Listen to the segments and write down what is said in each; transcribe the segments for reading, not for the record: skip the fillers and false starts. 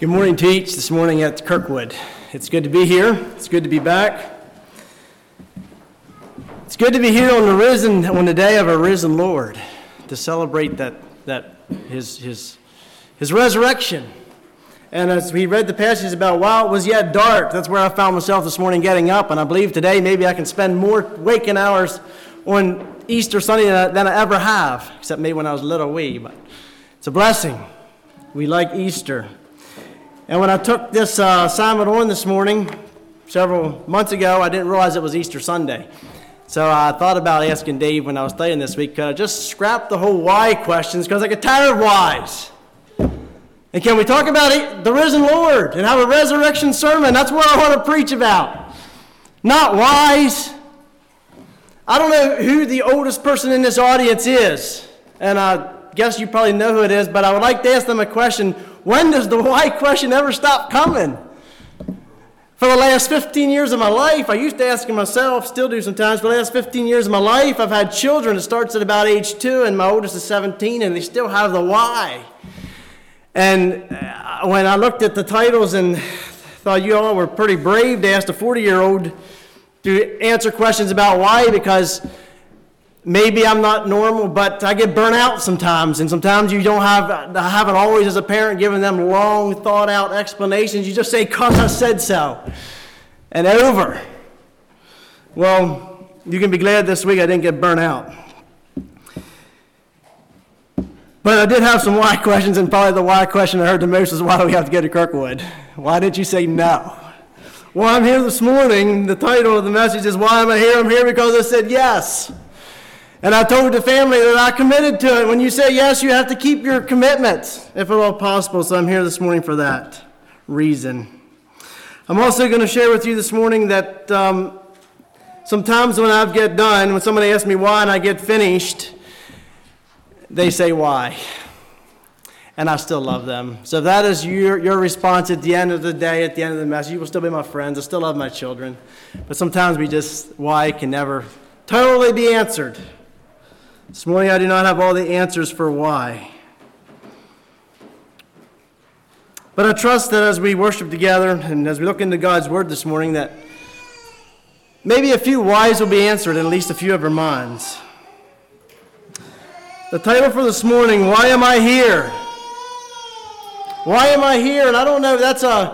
Good morning, Teach. This morning at Kirkwood. It's good to be here. It's good to be back. It's good to be here on the day of our risen Lord, to celebrate his resurrection. And as we read the passage about while it was yet dark, that's where I found myself this morning getting up. And I believe today maybe I can spend more waking hours on Easter Sunday than I ever have, except maybe when I was a little wee. But it's a blessing. We like Easter. And when I took this assignment on this morning, several months ago, I didn't realize it was Easter Sunday. So I thought about asking Dave when I was studying this week, could I just scrap the whole why questions, because I get tired of whys. And can we talk about the risen Lord and have a resurrection sermon? That's what I want to preach about. Not whys. I don't know who the oldest person in this audience is, and I guess you probably know who it is, but I would like to ask them a question. When does the why question ever stop coming? For the last 15 years of my life, I used to ask myself, still do sometimes, for the last 15 years of my life, I've had children. It starts at about age 2, and my oldest is 17, and they still have the why. And when I looked at the titles and thought you all were pretty brave to ask a 40-year-old to answer questions about why, because maybe I'm not normal, but I get burnt out sometimes, and sometimes I haven't always as a parent given them long, thought-out explanations. You just say, "'Cause I said so," and over. Well, you can be glad this week I didn't get burnt out. But I did have some why questions, and probably the why question I heard the most is, why do we have to go to Kirkwood? Why did you say no? Well, I'm here this morning. The title of the message is, why am I here? I'm here because I said yes. And I told the family that I committed to it. When you say yes, you have to keep your commitments, if at all possible. So I'm here this morning for that reason. I'm also going to share with you this morning that sometimes when I get done, when somebody asks me why and I get finished, they say why. And I still love them. So if that is your response at the end of the day, at the end of the message, you will still be my friends. I still love my children. But sometimes why can never totally be answered. This morning I do not have all the answers for why. But I trust that as we worship together and as we look into God's Word this morning, that maybe a few whys will be answered in at least a few of our minds. The title for this morning, Why Am I Here? Why am I here? And I don't know,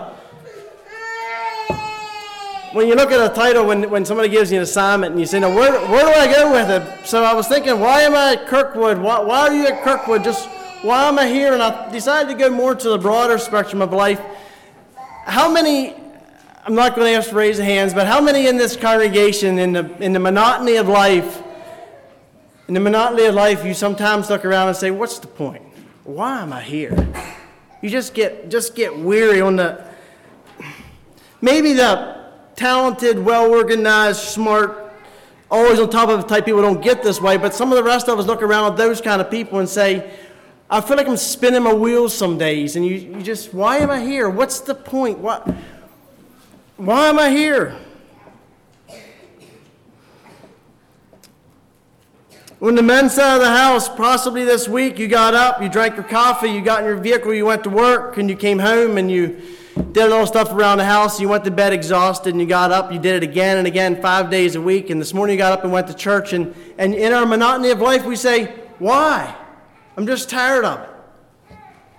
when you look at a title, when somebody gives you an assignment and you say, now where do I go with it? So I was thinking, why am I at Kirkwood? Why are you at Kirkwood? Just why am I here? And I decided to go more to the broader spectrum of life. How many, I'm not going to ask to raise the hands, but how many in this congregation, in the monotony of life, you sometimes look around and say, what's the point? Why am I here? You just get weary on maybe the talented, well-organized, smart, always on top of it type people don't get this way, but some of the rest of us look around at those kind of people and say, I feel like I'm spinning my wheels some days, and you just, why am I here? What's the point? Why am I here? On the men's side of the house, possibly this week, you got up, you drank your coffee, you got in your vehicle, you went to work, and you came home, and you did all stuff around the house. You went to bed exhausted, and you got up. You did it again and again, 5 days a week. And this morning you got up and went to church. And in our monotony of life, we say, why? I'm just tired of it.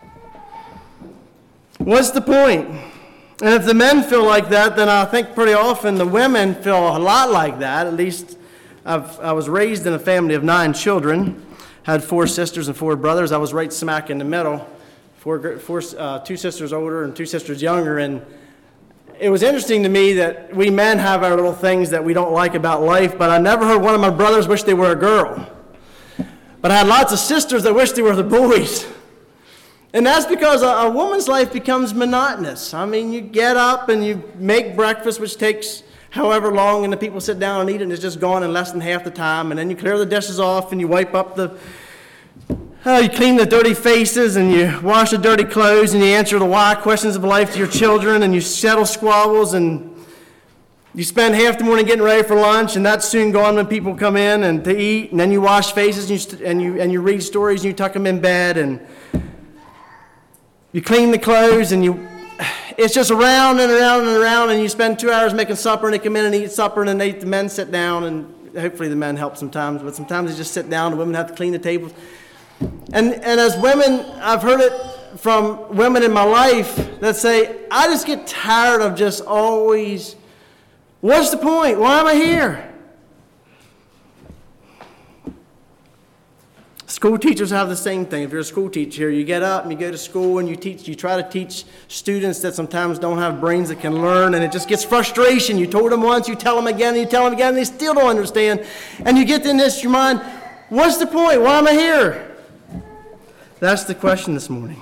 What's the point? And if the men feel like that, then I think pretty often the women feel a lot like that. At least I was raised in a family of 9 children, had 4 sisters and 4 brothers. I was right smack in the middle. 2 sisters older and 2 sisters younger, and it was interesting to me that we men have our little things that we don't like about life, but I never heard one of my brothers wish they were a girl. But I had lots of sisters that wished they were the boys. And that's because a woman's life becomes monotonous. I mean, you get up and you make breakfast, which takes however long, and the people sit down and eat it, and it's just gone in less than half the time, and then you clear the dishes off, and you wipe up you clean the dirty faces, and you wash the dirty clothes, and you answer the why questions of life to your children, and you settle squabbles, and you spend half the morning getting ready for lunch, and that's soon gone when people come in and to eat, and then you wash faces, and you read stories, and you tuck them in bed, and you clean the clothes, and you it's just around and around and around, and you spend 2 hours making supper, and they come in and eat supper, and then the men sit down, and hopefully the men help sometimes, but sometimes they just sit down, the women have to clean the tables. And as women, I've heard it from women in my life that say, I just get tired of just always, what's the point? Why am I here? School teachers have the same thing. If you're a school teacher, you get up and you go to school and you try to teach students that sometimes don't have brains that can learn, and it just gets frustration. You told them once, you tell them again, and you tell them again, and they still don't understand. And you get in this your mind, what's the point? Why am I here? That's the question this morning.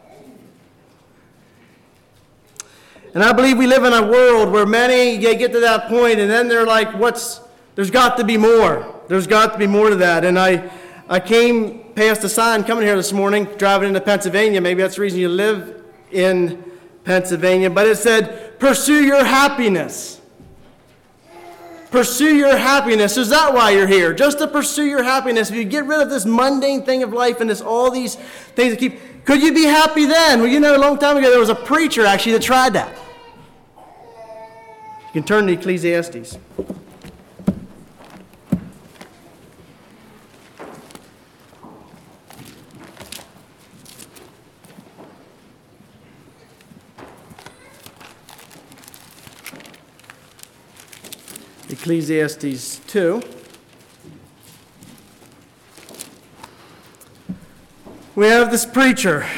And I believe we live in a world where many get to that point, and then they're like, there's got to be more. There's got to be more to that. And I came past a sign coming here this morning, driving into Pennsylvania. Maybe that's the reason you live in Pennsylvania. But it said, pursue your happiness. Pursue your happiness. Is that why you're here? Just to pursue your happiness. If you get rid of this mundane thing of life and all these things that could you be happy then? Well, a long time ago there was a preacher actually that tried that. You can turn to Ecclesiastes. Ecclesiastes 2. We have this preacher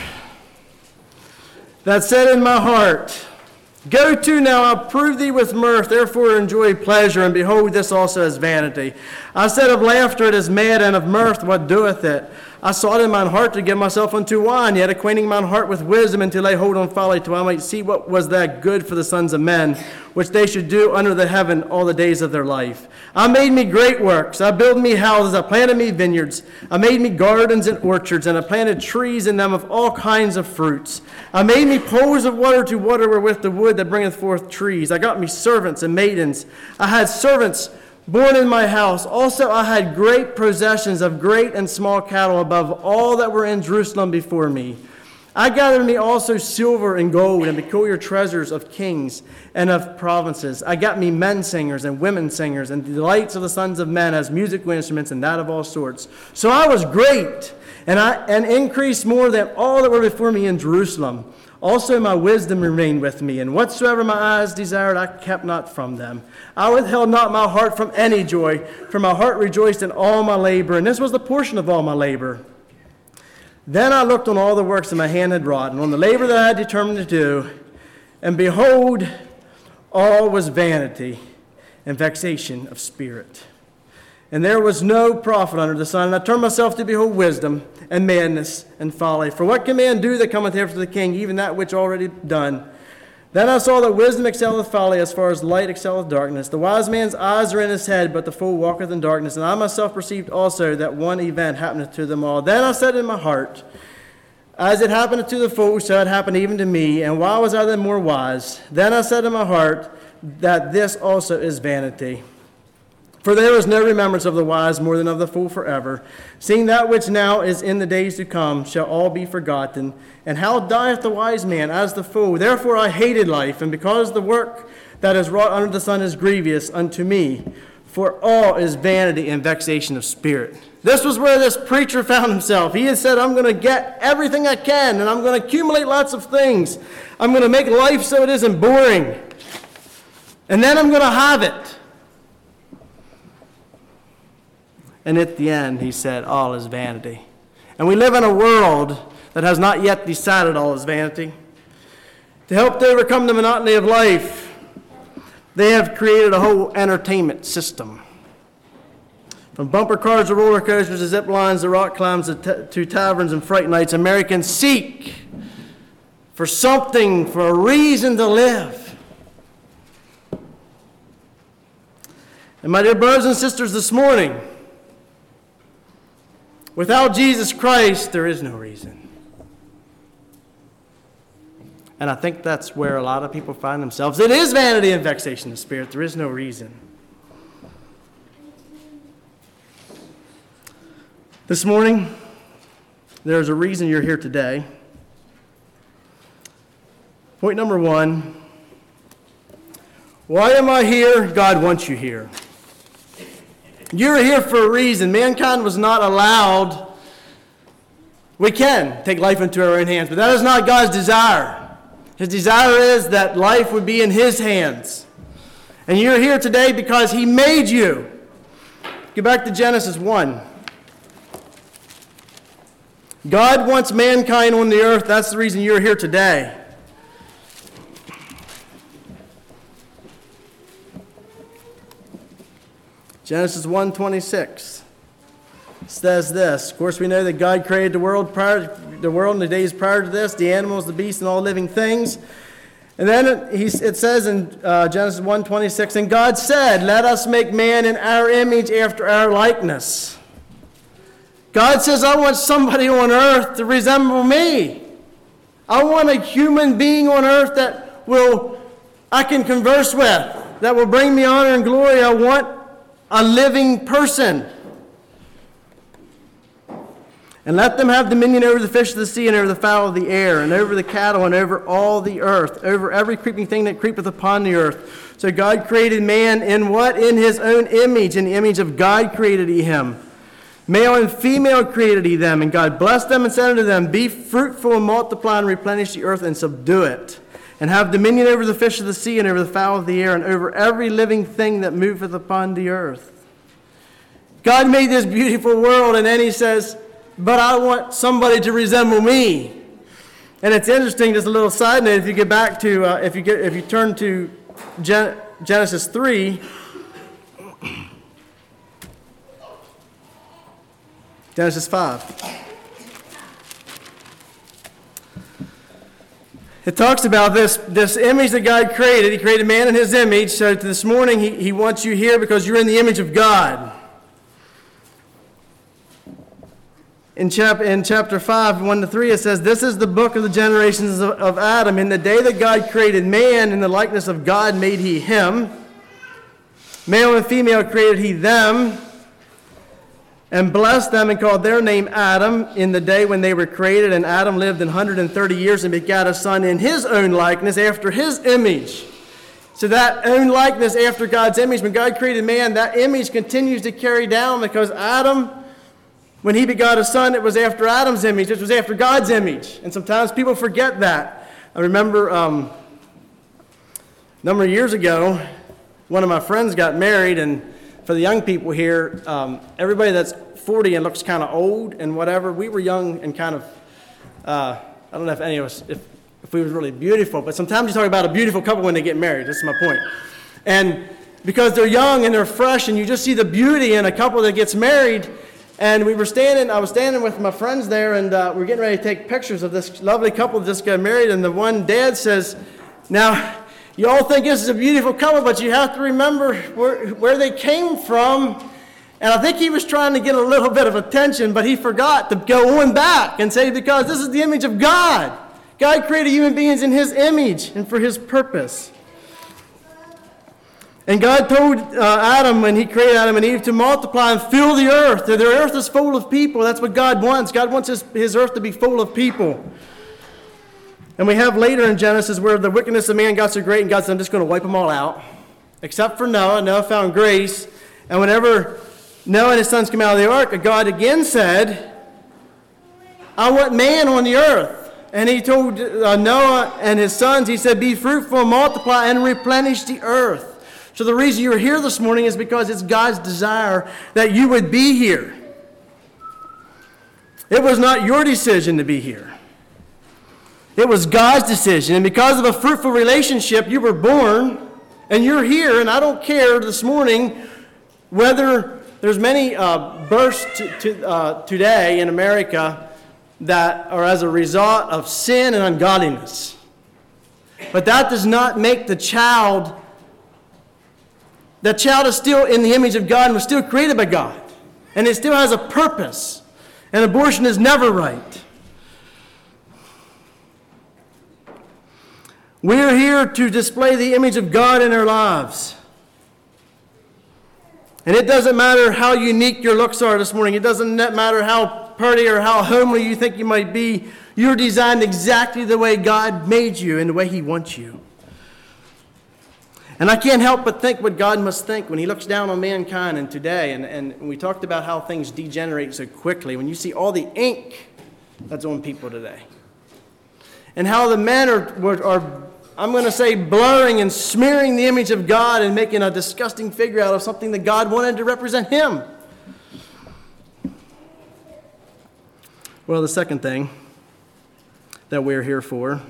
that said in my heart, go to now, I'll prove thee with mirth, therefore enjoy pleasure, and behold, this also is vanity. I said of laughter, it is mad, and of mirth, what doeth it? I sought in mine heart to give myself unto wine, yet acquainting mine heart with wisdom, and to lay hold on folly, till I might see what was that good for the sons of men, which they should do under the heaven all the days of their life. I made me great works, I built me houses, I planted me vineyards, I made me gardens and orchards, and I planted trees in them of all kinds of fruits. I made me pools of water to water wherewith the wood that bringeth forth trees. I got me servants and maidens. I had servants born in my house. Also I had great possessions of great and small cattle above all that were in Jerusalem before me. I gathered me also silver and gold and peculiar treasures of kings and of provinces. I got me men singers and women singers and the delights of the sons of men as musical instruments and that of all sorts. So I was great and increased more than all that were before me in Jerusalem. Also my wisdom remained with me, and whatsoever my eyes desired I kept not from them. I withheld not my heart from any joy, for my heart rejoiced in all my labor, and this was the portion of all my labor. Then I looked on all the works that my hand had wrought, and on the labor that I had determined to do, and behold, all was vanity and vexation of spirit. And there was no profit under the sun. And I turned myself to behold wisdom and madness and folly. For what can man do that cometh after the king, even that which already done? Then I saw that wisdom excelleth folly, as far as light excelleth darkness. The wise man's eyes are in his head, but the fool walketh in darkness. And I myself perceived also that one event happeneth to them all. Then I said in my heart, as it happened to the fool, so it happened even to me. And why was I then more wise? Then I said in my heart, that this also is vanity. For there is no remembrance of the wise more than of the fool forever. Seeing that which now is in the days to come shall all be forgotten. And how dieth the wise man as the fool? Therefore I hated life, and because the work that is wrought under the sun is grievous unto me. For all is vanity and vexation of spirit. This was where this preacher found himself. He had said, I'm going to get everything I can, and I'm going to accumulate lots of things. I'm going to make life so it isn't boring. And then I'm going to have it. And at the end, he said, all is vanity. And we live in a world that has not yet decided all is vanity. To help to overcome the monotony of life, they have created a whole entertainment system. From bumper cars to roller coasters to zip lines to rock climbs to taverns and fright nights, Americans seek for something, for a reason to live. And my dear brothers and sisters, this morning, without Jesus Christ, there is no reason. And I think that's where a lot of people find themselves. It is vanity and vexation of spirit. There is no reason. This morning, there's a reason you're here today. Point number one. Why am I here? God wants you here. You're here for a reason. Mankind was not allowed. We can take life into our own hands, but that is not God's desire. His desire is that life would be in His hands. And you're here today because He made you. Go back to Genesis 1. God wants mankind on the earth. That's the reason you're here today. Genesis 1:26 says this. Of course, we know that God created the world in the days prior to this, the animals, the beasts, and all living things. And then it says in Genesis 1:26, and God said, let us make man in our image after our likeness. God says, I want somebody on earth to resemble me. I want a human being on earth that I can converse with, that will bring me honor and glory. I want a living person. And let them have dominion over the fish of the sea and over the fowl of the air and over the cattle and over all the earth, over every creeping thing that creepeth upon the earth. So God created man in what? In His own image. In the image of God created He him. Male and female created He them. And God blessed them and said unto them, be fruitful and multiply and replenish the earth and subdue it. And have dominion over the fish of the sea and over the fowl of the air and over every living thing that moveth upon the earth. God made this beautiful world, and then He says, but I want somebody to resemble me. And it's interesting, just a little side note, if you get back to, if you turn to Genesis 3, Genesis 5. It talks about this image that God created. He created man in His image. So this morning he wants you here because you're in the image of God. In chapter 5, 1-3, it says, this is the book of the generations of Adam. In the day that God created man, in the likeness of God made He him. Male and female created He them. And blessed them and called their name Adam in the day when they were created. And Adam lived 130 years and begat a son in his own likeness after his image. So that own likeness after God's image, when God created man, that image continues to carry down because Adam, when he begot a son, it was after Adam's image. It was after God's image. And sometimes people forget that. I remember a number of years ago, one of my friends got married, and for the young people here, everybody that's 40 and looks kind of old and whatever, we were young and kind of, I don't know if any of us, if we were really beautiful, but sometimes you talk about a beautiful couple when they get married. That's my point. And because they're young and they're fresh and you just see the beauty in a couple that gets married, and I was standing with my friends there, and we were getting ready to take pictures of this lovely couple that just got married, and the one dad says, now, you all think this is a beautiful couple, but you have to remember where they came from. And I think he was trying to get a little bit of attention, but he forgot to go on back and say, because this is the image of God. God created human beings in His image and for His purpose. And God told Adam, when He created Adam and Eve, to multiply and fill the earth. The earth is full of people. That's what God wants. God wants His earth to be full of people. And we have later in Genesis where the wickedness of man got so great, and God said, I'm just going to wipe them all out. Except for Noah. Noah found grace. And whenever Noah and his sons came out of the ark, God again said, I want man on the earth. And He told Noah and his sons, He said, be fruitful, multiply, and replenish the earth. So the reason you're here this morning is because it's God's desire that you would be here. It was not your decision to be here. It was God's decision, and because of a fruitful relationship, you were born, and you're here, and I don't care this morning whether there's many births today in America that are as a result of sin and ungodliness. But that does not make the child is still in the image of God and was still created by God, and it still has a purpose, and abortion is never right. We are here to display the image of God in our lives. And it doesn't matter how unique your looks are this morning. It doesn't matter how pretty or how homely you think you might be. You're designed exactly the way God made you and the way he wants you. And I can't help but think what God must think when he looks down on mankind and today. And we talked about how things degenerate so quickly. When you see all the ink that's on people today. And how the men are I'm going to say, blurring and smearing the image of God and making a disgusting figure out of something that God wanted to represent him. Well, the second thing that we're here for,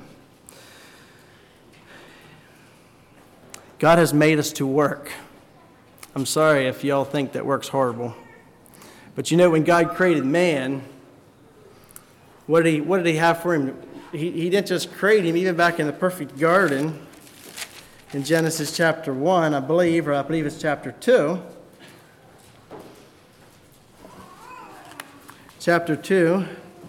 God has made us to work. I'm sorry if y'all think that work's horrible. But you know, when God created man, what did he have for him? He didn't just create him, even back in the perfect garden in Genesis chapter 1, I believe it's chapter 2. Chapter 2,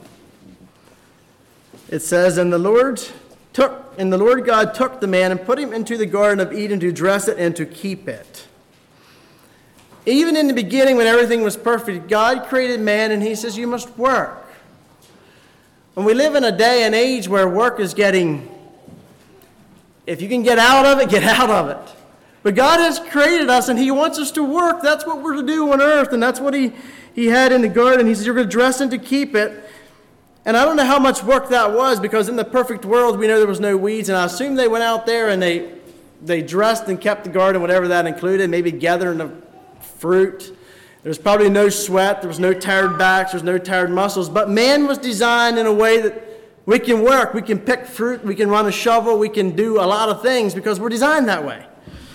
it says, And the Lord God took the man and put him into the Garden of Eden to dress it and to keep it. Even in the beginning, when everything was perfect, God created man, and he says, you must work. And we live in a day and age where work is getting, if you can get out of it, get out of it. But God has created us, and he wants us to work. That's what we're to do on earth, and that's what he had in the garden. He says, you're going to dress and to keep it. And I don't know how much work that was, because in the perfect world, we know there was no weeds, and I assume they went out there and they dressed and kept the garden, whatever that included, maybe gathering the fruit. There was probably no sweat, there was no tired backs, there was no tired muscles, but man was designed in a way that we can work, we can pick fruit, we can run a shovel, we can do a lot of things because we're designed that way.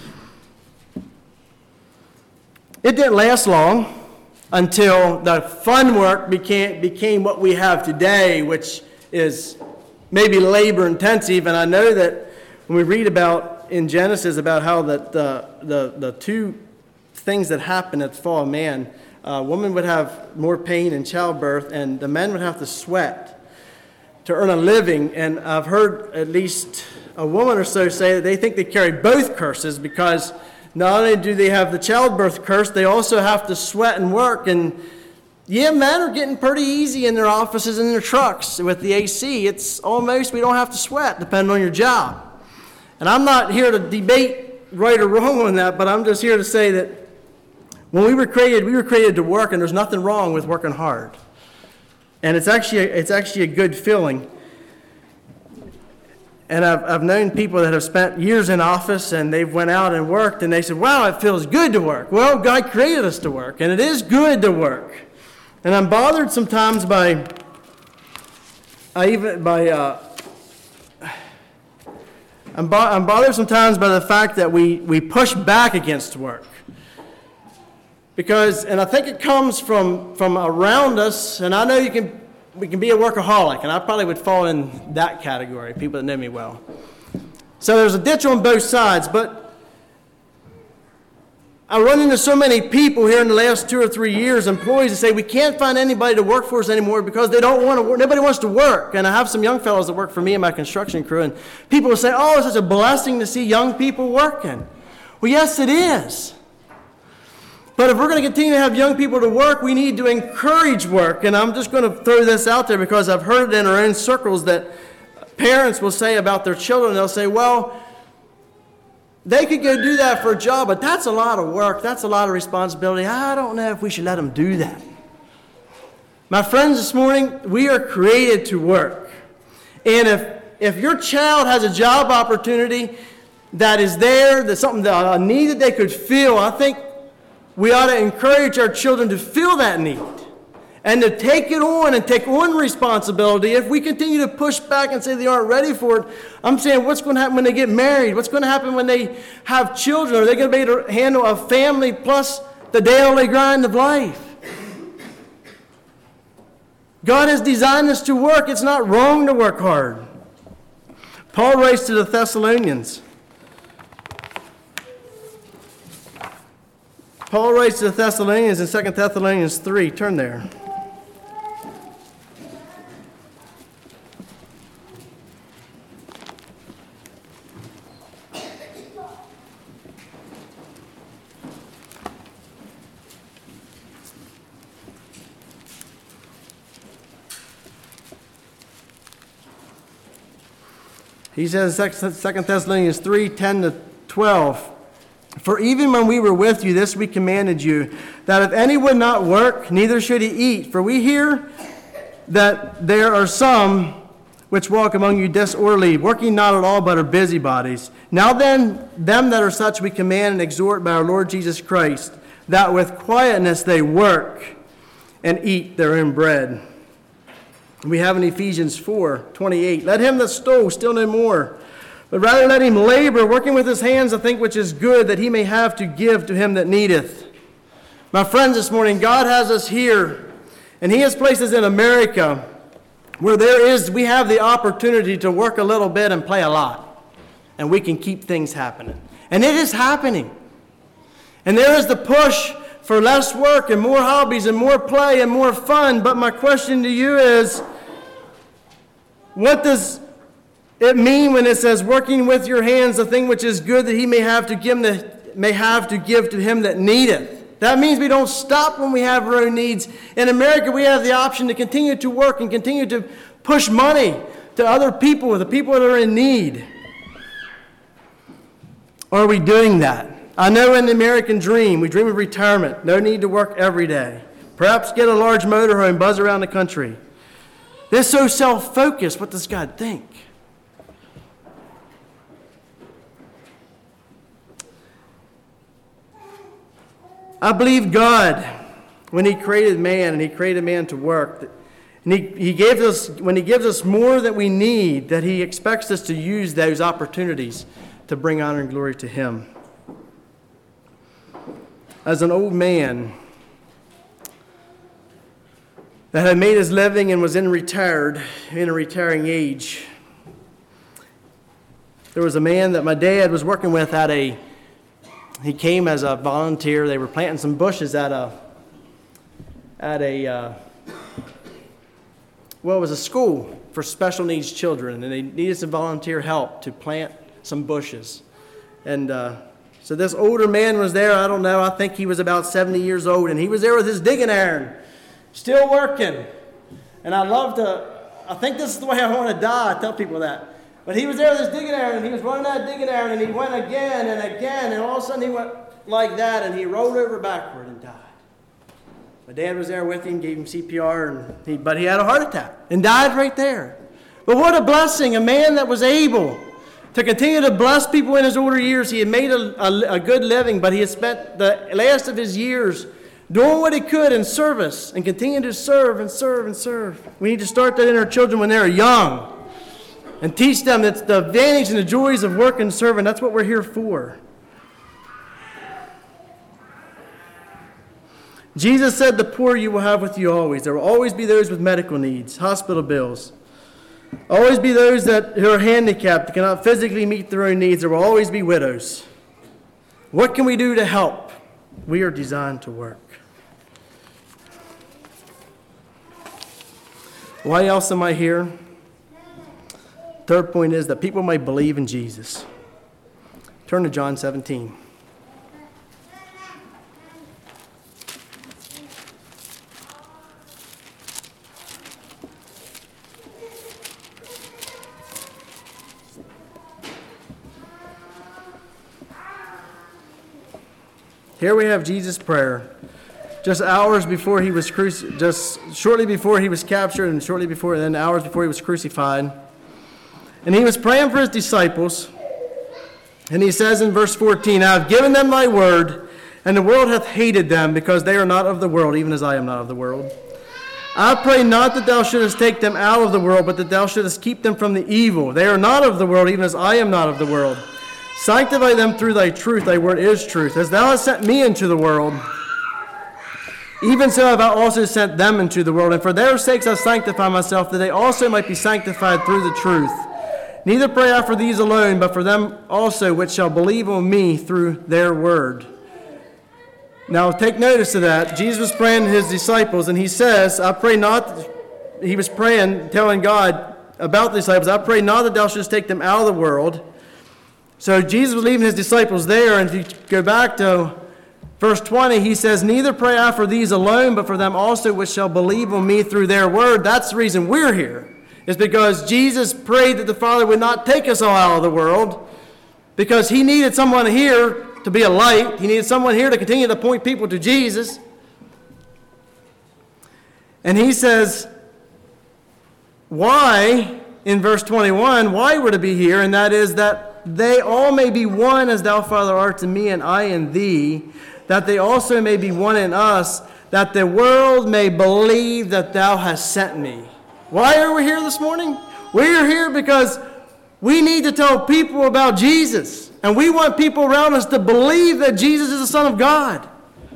It didn't last long until the fun work became what we have today, which is maybe labor intensive. And I know that when we read about in Genesis about how that the two things that happened at the fall of man, women would have more pain in childbirth, and the men would have to sweat to earn a living. And I've heard at least a woman or so say that they think they carry both curses, because not only do they have the childbirth curse, they also have to sweat and work. And yeah, men are getting pretty easy in their offices and their trucks with the AC. It's almost, we don't have to sweat, depending on your job. And I'm not here to debate right or wrong on that, but I'm just here to say that when we were created to work, and there's nothing wrong with working hard. And it's actually a good feeling. And I've known people that have spent years in office, and they've went out and worked, and they said, wow, it feels good to work. Well, God created us to work, and it is good to work. And I'm bothered sometimes I'm bothered sometimes by the fact that we push back against work. Because, and I think it comes from around us, and I know we can be a workaholic, and I probably would fall in that category, people that know me well. So there's a ditch on both sides, but I run into so many people here in the last 2 or 3 years, employees that say we can't find anybody to work for us anymore because they don't want to work. Nobody wants to work. And I have some young fellows that work for me and my construction crew, and people will say, oh, it's such a blessing to see young people working. Well, yes, it is. But if we're going to continue to have young people to work, we need to encourage work. And I'm just going to throw this out there because I've heard it in our own circles that parents will say about their children. They'll say, well, they could go do that for a job, but that's a lot of work. That's a lot of responsibility. I don't know if we should let them do that. My friends, this morning, we are created to work. And if your child has a job opportunity that is there, that's something, a need that they could fill, I think we ought to encourage our children to fill that need and to take it on and take on responsibility. If we continue to push back and say they aren't ready for it, I'm saying what's going to happen when they get married? What's going to happen when they have children? Are they going to be able to handle a family plus the daily grind of life? God has designed us to work. It's not wrong to work hard. Paul writes to the Thessalonians. Paul writes to the Thessalonians in 2 Thessalonians 3. Turn there. He says, 2 Thessalonians 3:10-12, "For even when we were with you, this we commanded you, that if any would not work, neither should he eat. For we hear that there are some which walk among you disorderly, working not at all, but are busybodies. Now then, them that are such we command and exhort by our Lord Jesus Christ, that with quietness they work and eat their own bread." We have in Ephesians 4:28, "Let him that stole steal no more, but rather let him labor, working with his hands the thing which is good, that he may have to give to him that needeth." My friends, this morning, God has us here, and he has placed us in America where we have the opportunity to work a little bit and play a lot, and we can keep things happening. And it is happening. And there is the push for less work and more hobbies and more play and more fun. But my question to you is, what does it mean when it says, "Working with your hands the thing which is good, that he may have to give to him that needeth"? That means we don't stop when we have our own needs. In America, we have the option to continue to work and continue to push money to other people, the people that are in need. Are we doing that? I know in the American dream, we dream of retirement, no need to work every day. Perhaps get a large motorhome, buzz around the country. They're so self-focused. What does God think? I believe God, when he created man, and he created man to work, and when he gives us more than we need, that he expects us to use those opportunities to bring honor and glory to him. As an old man that had made his living and was in a retiring age, there was a man that my dad was working with he came as a volunteer. They were planting some bushes it was a school for special needs children, and they needed some volunteer help to plant some bushes. And so this older man was there. I don't know, I think he was about 70 years old, and he was there with his digging iron, still working. And I think this is the way I want to die. I tell people that. But he was there with his digging iron, and he was running that digging iron, and he went again and again, and all of a sudden he went like that, and he rolled over backward and died. My dad was there with him, gave him CPR, but he had a heart attack and died right there. But what a blessing, a man that was able to continue to bless people in his older years. He had made a good living, but he had spent the last of his years doing what he could in service and continue to serve and serve and serve. We need to start that in our children when they're young and teach them that the advantage and the joys of work and serving. That's what we're here for. Jesus said, "The poor you will have with you always." There will always be those with medical needs, hospital bills. Always be those who are handicapped, that cannot physically meet their own needs. There will always be widows. What can we do to help? We are designed to work. Why else am I here? Third point is that people might believe in Jesus. Turn to John 17. Here we have Jesus' prayer, just hours before he was just shortly before he was captured, and then hours before he was crucified. And he was praying for his disciples, and he says in verse 14, "I have given them thy word, and the world hath hated them, because they are not of the world, even as I am not of the world. I pray not that thou shouldest take them out of the world, but that thou shouldest keep them from the evil. They are not of the world, even as I am not of the world. Sanctify them through thy truth. Thy word is truth. As thou hast sent me into the world, even so have I also sent them into the world. And for their sakes I sanctify myself, that they also might be sanctified through the truth. Neither pray I for these alone, but for them also which shall believe on me through their word." Now take notice of that. Jesus was praying to his disciples, and he says, he was praying, telling God about the disciples, "I pray not that thou shouldest take them out of the world." So Jesus was leaving his disciples there, and if you go back to verse 20, he says, "Neither pray I for these alone, but for them also which shall believe on me through their word." That's the reason we're here, is because Jesus prayed that the Father would not take us all out of the world, because he needed someone here to be a light. He needed someone here to continue to point people to Jesus. And he says, why, in verse 21, why we're to be here, and that is that they all may be one as thou, Father, art in me and I in thee, that they also may be one in us, that the world may believe that thou hast sent me. Why are we here this morning? We are here because we need to tell people about Jesus. And we want people around us to believe that Jesus is the Son of God.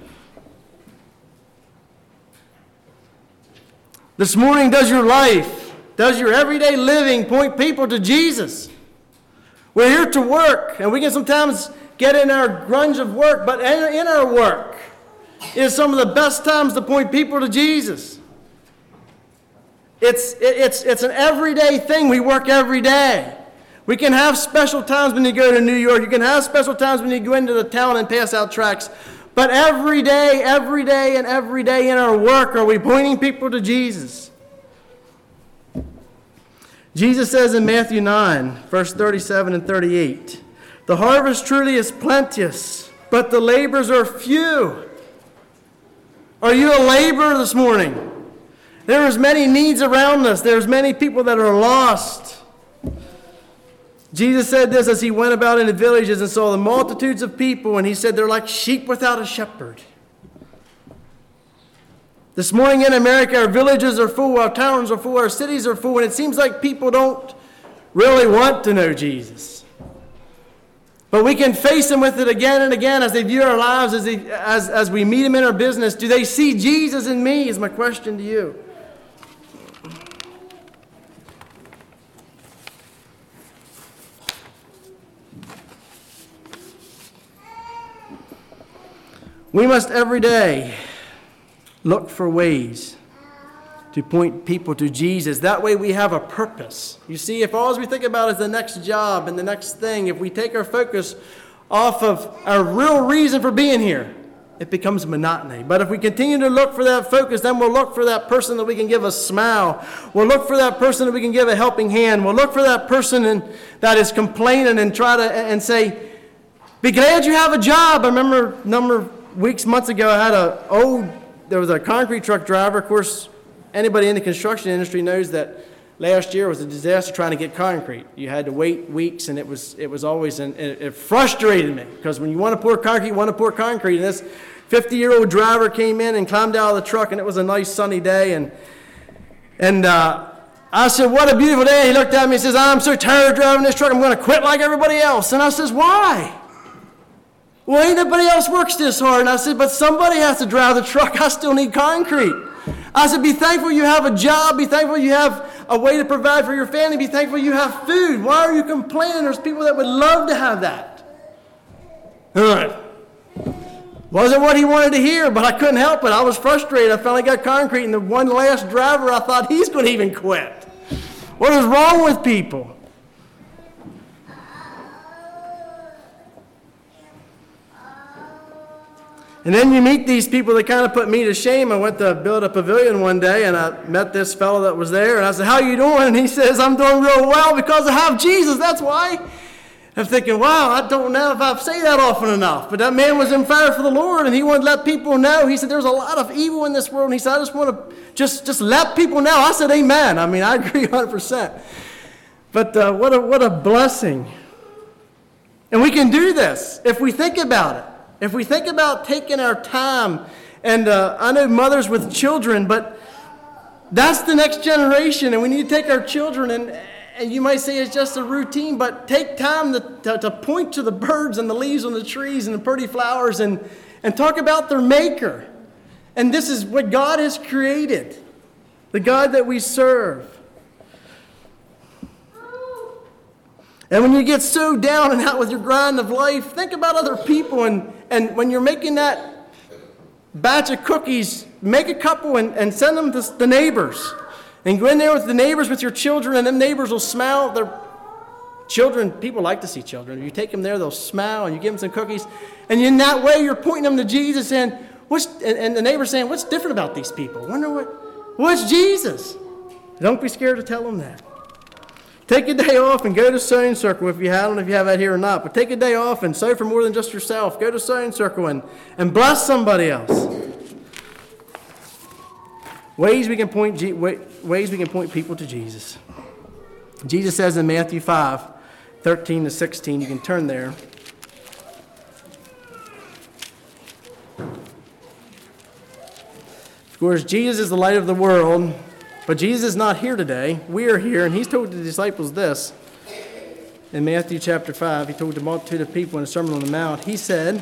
This morning, does your life, does your everyday living point people to Jesus? We're here to work, and we can sometimes get in our grunge of work, but in our work is some of the best times to point people to Jesus. It's an everyday thing. We work every day. We can have special times when you go to New York. You can have special times when you go into the town and pass out tracts. But every day in our work are we pointing people to Jesus. Jesus says in Matthew 9, verse 37 and 38, the harvest truly is plenteous, but the laborers are few. Are you a laborer this morning? There is many needs around us. There's many people that are lost. Jesus said this as he went about in the villages and saw the multitudes of people, and he said they're like sheep without a shepherd. This morning in America, our villages are full, our towns are full, our cities are full, and it seems like people don't really want to know Jesus. But we can face them with it again and again as they view our lives, as we meet them in our business. Do they see Jesus in me, is my question to you. We must every day look for ways to point people to Jesus. That way we have a purpose. You see, if all we think about is the next job and the next thing, if we take our focus off of our real reason for being here, it becomes monotony. But if we continue to look for that focus, then we'll look for that person that we can give a smile. We'll look for that person that we can give a helping hand. We'll look for that person that is complaining and try to and say, be glad you have a job. I remember a number of months ago, I had there was a concrete truck driver. Of course, anybody in the construction industry knows that last year was a disaster trying to get concrete. You had to wait weeks, and it was always, and it frustrated me, because when you want to pour concrete, you want to pour concrete. And this 50-year-old driver came in and climbed out of the truck, and it was a nice sunny day, and I said, what a beautiful day. He looked at me and says, I'm so tired of driving this truck, I'm going to quit like everybody else. And I says, why? Well, ain't nobody else works this hard. And I said, but somebody has to drive the truck. I still need concrete. I said, be thankful you have a job. Be thankful you have a way to provide for your family. Be thankful you have food. Why are you complaining? There's people that would love to have that. All right. Wasn't what he wanted to hear, but I couldn't help it. I was frustrated. I finally got concrete, and the one last driver, I thought he's going to even quit. What is wrong with people? And then you meet these people that kind of put me to shame. I went to build a pavilion one day, and I met this fellow that was there, and I said, how you doing? And he says, I'm doing real well because I have Jesus, that's why. I'm thinking, wow, I don't know if I say that often enough. But that man was in fire for the Lord, and he wanted to let people know. He said, there's a lot of evil in this world, and he said, I just want to just let people know. I said, amen. I mean, I agree 100%. But what a blessing. And we can do this if we think about it. If we think about taking our time, and I know mothers with children, but that's the next generation, and we need to take our children, and you might say it's just a routine, but take time to point to the birds and the leaves on the trees and the pretty flowers and talk about their maker. And this is what God has created, the God that we serve. And when you get so down and out with your grind of life, think about other people, and when you're making that batch of cookies, make a couple and send them to the neighbors. And go in there with the neighbors with your children, and them neighbors will smile. Their children, people like to see children. If you take them there, they'll smile, and you give them some cookies. And in that way, you're pointing them to Jesus, and the neighbor's saying, what's different about these people? Wonder what's Jesus? Don't be scared to tell them that. Take a day off and go to Sewing Circle if you have. I don't know if you have that here or not, but take a day off and sew for more than just yourself. Go to Sewing Circle and bless somebody else. Ways we can point people to Jesus. Jesus says in Matthew 5:13-16, you can turn there. Of course, Jesus is the light of the world, but Jesus is not here today. We are here, and he's told the disciples this. In Matthew chapter 5, he told the multitude of people in the Sermon on the Mount, he said,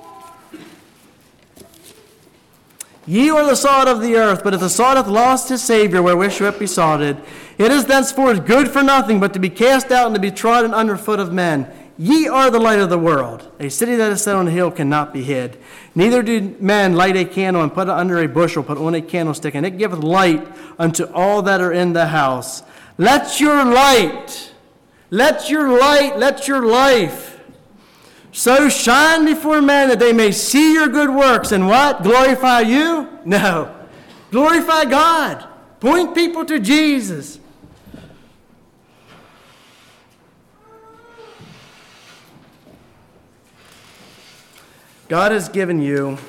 "Ye are the salt of the earth, but if the salt hath lost his Savior, wherewith shall it be salted? It is thenceforth good for nothing, but to be cast out and to be trodden under foot of men. Ye are the light of the world. A city that is set on a hill cannot be hid. Neither do men light a candle and put it under a bushel, but on a candlestick, and it giveth light unto all that are in the house. Let your light, let your life so shine before men that they may see your good works and what? Glorify you? No. Glorify God. Point people to Jesus. God has given you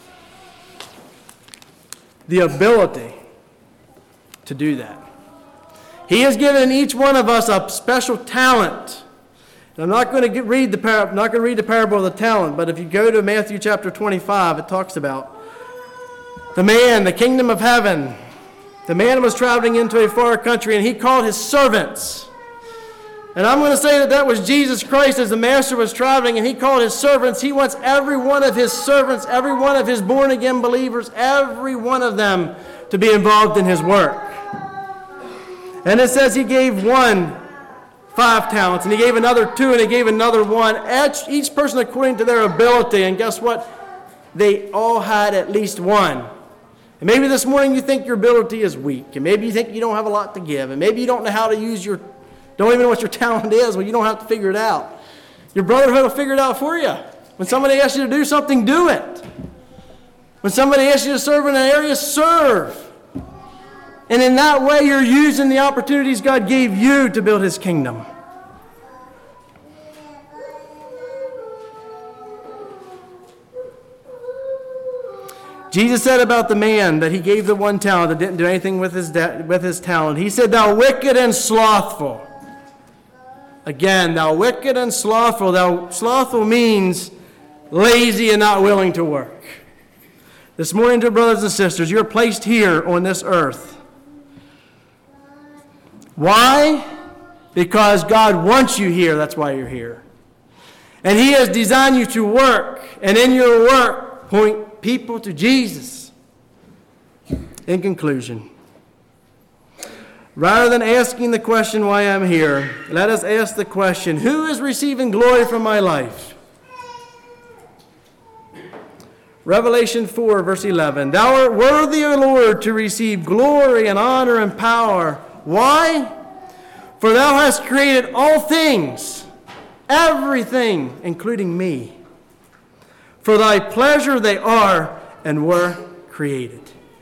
the ability to do that. He has given each one of us a special talent. And I'm not going to read the parable of the talent, but if you go to Matthew chapter 25, it talks about the kingdom of heaven. The man was traveling into a far country, and he called his servants. And I'm going to say that was Jesus Christ as the master was traveling, and he called his servants. He wants every one of his servants, every one of his born-again believers, every one of them to be involved in his work. And it says he gave one 5 talents, and he gave another 2, and he gave another 1. Each person according to their ability. And guess what? They all had at least 1. And maybe this morning you think your ability is weak, and maybe you think you don't have a lot to give, and maybe you don't know how to use don't even know what your talent is. Well, you don't have to figure it out. Your brotherhood will figure it out for you. When somebody asks you to do something, do it. When somebody asks you to serve in an area, serve. And in that way, you're using the opportunities God gave you to build his kingdom. Jesus said about the man that he gave the 1 talent that didn't do anything with his talent. He said, "Thou wicked and slothful." Again, thou wicked and slothful. Slothful means lazy and not willing to work. This morning, dear brothers and sisters, you're placed here on this earth. Why? Because God wants you here. That's why you're here. And he has designed you to work. And in your work, point people to Jesus. In conclusion, rather than asking the question why I'm here, let us ask the question, who is receiving glory from my life? Revelation 4, verse 11. Thou art worthy, O Lord, to receive glory and honor and power. Why? For thou hast created all things, everything, including me. For thy pleasure they are and were created.